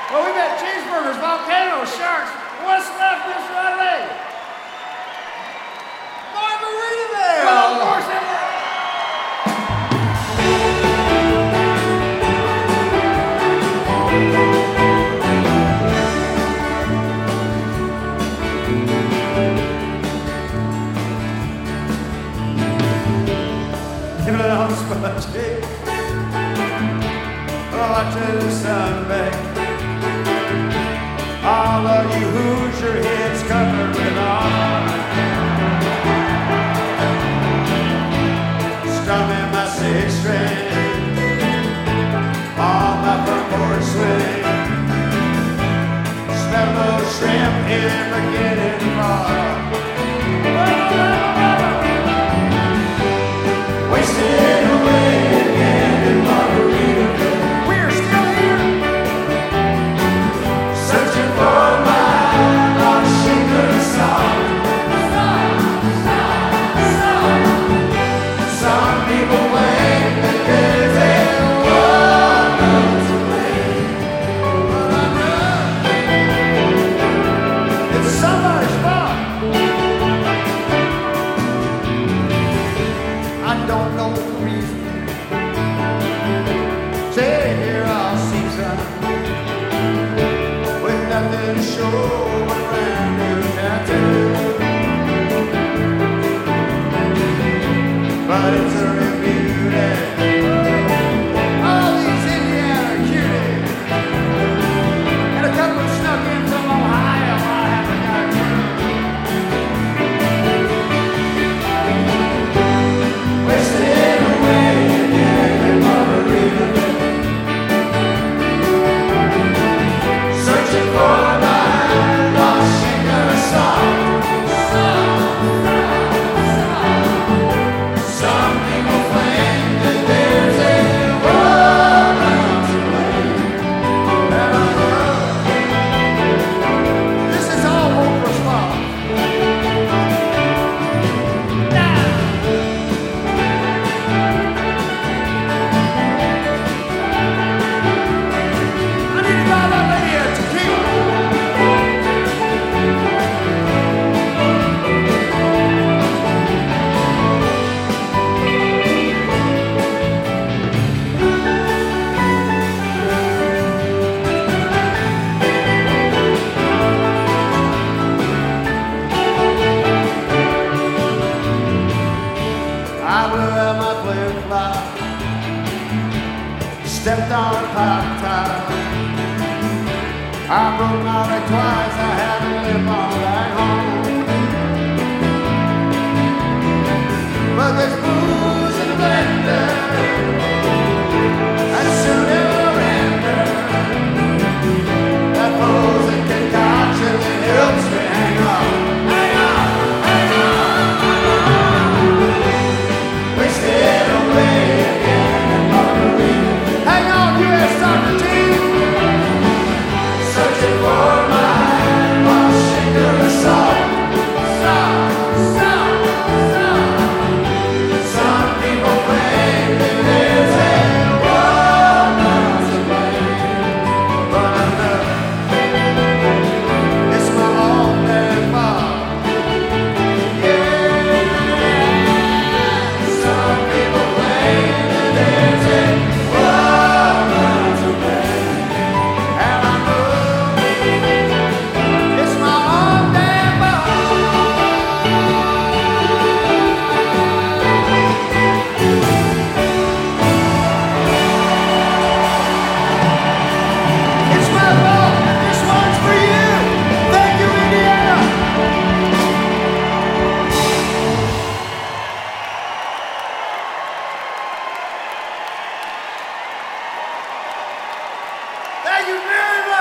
Well, we've got cheeseburgers, volcanoes, sharks. What's left, Mr. Adelaide? Margaritaville! Well, of course it Give it a spongy. Watching the sun bake. All of you Hoosier heads covered with honor. Strumming my six string on my front porch swing. Smell those shrimp in the beginning bar. Wasted away again in Margaritaville. We're still here. Searching for my lost sugar song. Some people claim that there's a woman to blame, but I know it's somebody's fault. I don't know the reason. Say here I'll see some with nothing to show but a brand new tattoo. But it's a real beauty. All these Indiana cuties and a couple snuck in from Ohio. I haven't got a clue. Wasted away again in Margaritaville. Searching for my lost sugar song. Some people claim that there's a woman to blame, and I know this is all Oprah's fault. I need to buy that lady a tequila. I blew out my flip-flop, stepped on a pop top. I broke my leg twice, I had to limp on back home. But there's booze in the blender, and soon it'll render. That frozen concoction that helps me hang on. Wasted away again in Margaritaville. Hang on, U.S. soccer team. Searching for my lost sugar song. Some people claim that there's a woman to blame, but I know it's my own damn fault. Some people claim that there's a woman to blame, and I know it's my own damn fault. It's my fault, and this one's for you. Thank you, Indiana. Thank you very much.